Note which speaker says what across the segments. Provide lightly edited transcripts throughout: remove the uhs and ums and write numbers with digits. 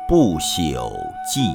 Speaker 1: 不朽记。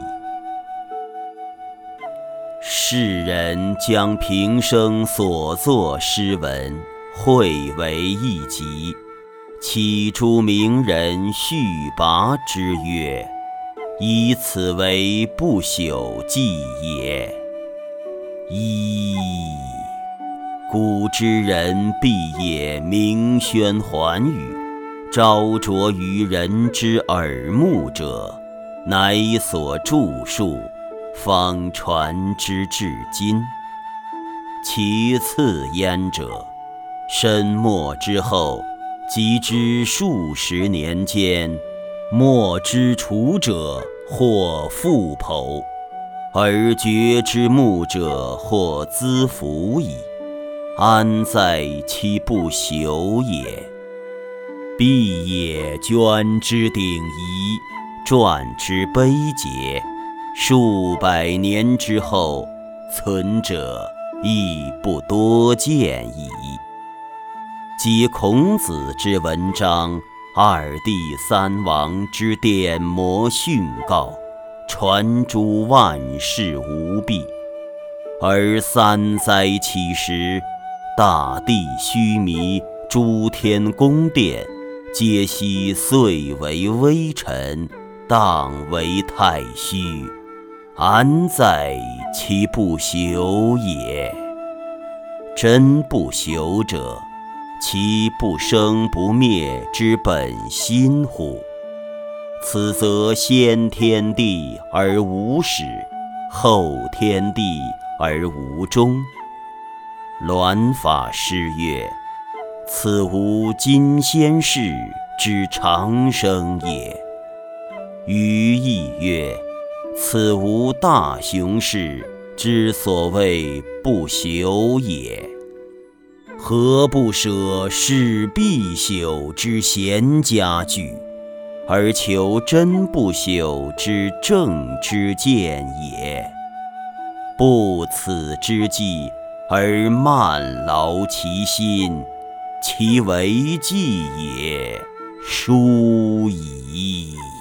Speaker 1: 世人将平生所作诗文汇为一集，启诸名人序跋之曰：以此为不朽记也。一，古之人必也名宣寰宇，昭灼于人之耳目者，乃所著述，方传之至今。其次焉者，申末之后，及之数十年间，莫之处者或复剖，而掘之目者或资服矣，安在其不朽也？必也捐之鼎遗，传之碑碣，数百年之后，存者亦不多见矣。及孔子之文章，二帝三王之典谟训告，传诸万世无弊。而三灾起时，大地须弥，诸天宫殿，皆悉遂为微尘，荡为太虚，安在其不朽也？真不朽者，其不生不灭之本心乎？此则先天地而无始，后天地而无终。鸾法师曰：此无今先世之长生也。余亦曰：此无大雄士之所谓不朽也。何不舍是必朽之闲家具，而求真不朽之正之见也？不此之计，而慢劳其心，其为计也，殊矣。